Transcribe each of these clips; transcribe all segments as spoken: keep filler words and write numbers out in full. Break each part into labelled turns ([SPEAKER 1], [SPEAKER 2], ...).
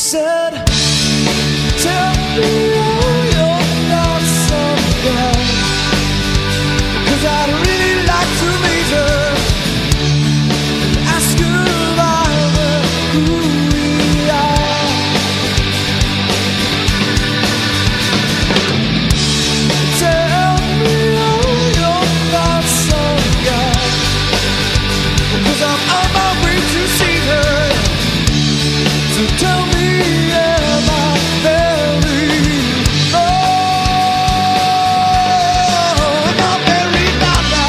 [SPEAKER 1] said, tell me all your thoughts on God, 'cause I'd really like to meet her and ask her about who we are. Tell me all your thoughts on God, 'cause I'm on my way to see her. So tell me about Mary. Oh, about Mary Baba.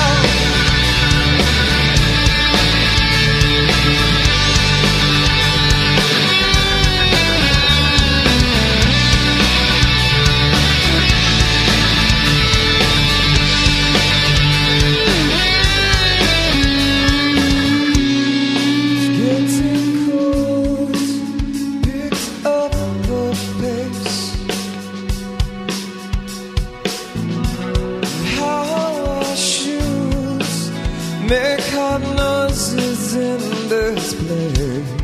[SPEAKER 1] It's getting cold. Picked up the pace. How our shoes make hot noises in this place.